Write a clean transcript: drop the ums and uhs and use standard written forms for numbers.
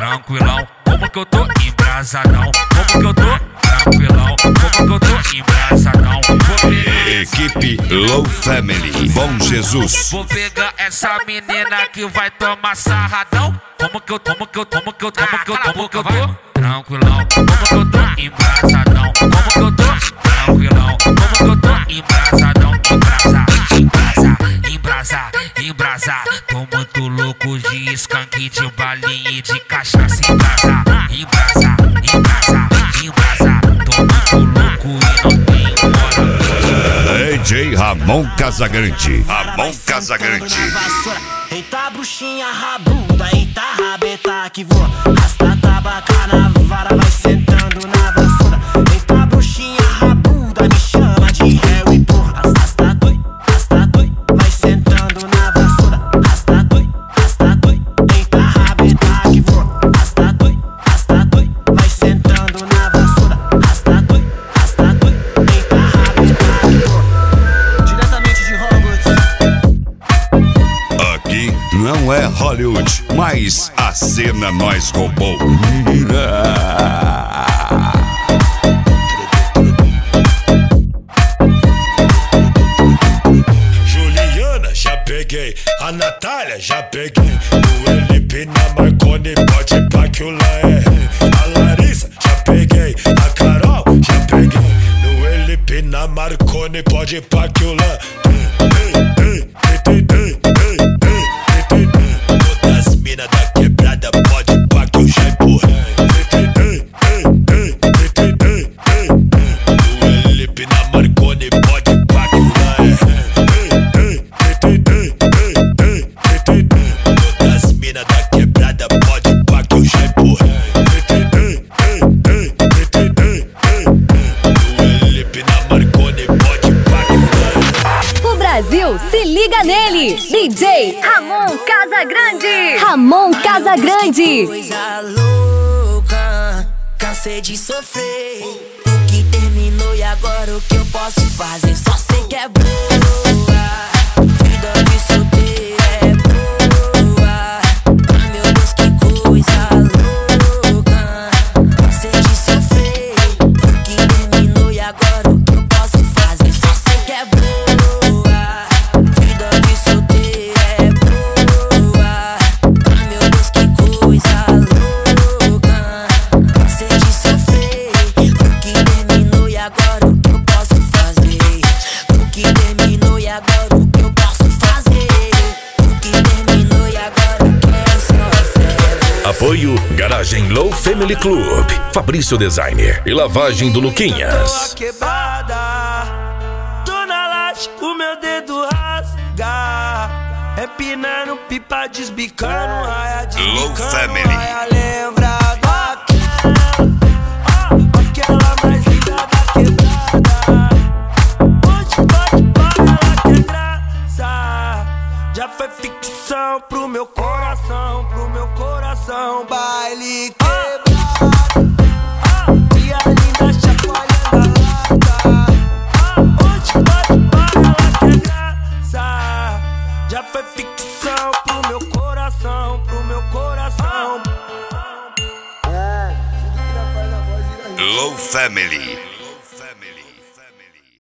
tranquilão. Como que eu tô embrasadão? Como que eu tô tranquilão? Como que eu tô embrasadão? Equipe Low Family, Bom Jesus. Vou pegar essa menina que vai tomar sarradão. Como que eu tô tranquilão? Como que eu tô embrasadão? Como que eu tô tranquilão? Como que eu tô embrasadão? Embrasa. Tô muito louco de skunk, de balinha e de cachaça. Embrasa. Tô muito louco e não tem hora. DJ Ramon Casagrande. Eita bruxinha rabuda, eita rabeta que voa. Rasta tabaca na vara, vai sentando na vassoura. Eita bruxinha rabuda, me chama de réu e porra. Rasta doi, vai sentando na vassoura. Rasta doi, eita rabeta que voa. Rasta doi, vai sentando na vassoura. Rasta doi, eita rabeta que voa. Diretamente de Hogwarts. Aqui não é Hollywood, mas a cena nós roubou. Juliana, já peguei. A Natália, já peguei. O LP na Marconi, pode pá que o lá é rei. A Larissa, já peguei. A Carol, já peguei. No LP na Marconi, pode pá que o lá. Todas as minas da quebrada, pode pá que eu já empurrei. No LP na Marconi, pode pá que o lá é rei. Todas as minas da quebrada, pode pá que eu já empurrei. No LP na Marconi, pode pá que o lá é rei. O Brasil se liga nele. DJ Ramon Casagrande. Coisa louca, cansei de sofrer. O que terminou e agora o que eu posso fazer? Só sei que é boa. Vida de solteiro é boa. Ah, meu Deus, que coisa louca. Cansei de sofrer. O que terminou e agora o que eu posso fazer? Só sei que é boa. Vida de solteiro é boa. Ah, meu Deus, que coisa louca. Cansei de sofrer. O que terminou e agora o que eu posso fazer? O que terminou e agora o que eu posso fazer? O que terminou e agora eu quero só. Apoio Garagem Low Family Club, Fabrício Designer e lavagem do Luquinhas. Tô quebrada, tô na laje, o meu dedo rasga. Empinando pipa, desbicando raia, Low desbicando Family. raia. Lembra daquela mais linda da quebrada. Hoje bate pra ela que é graça. Já foi ficção pro meu coração, baile quebrado. Tia linda chacoalhando a lata. Hoje bate pra ela que é graça. Já foi ficção pro meu coração, Low Family.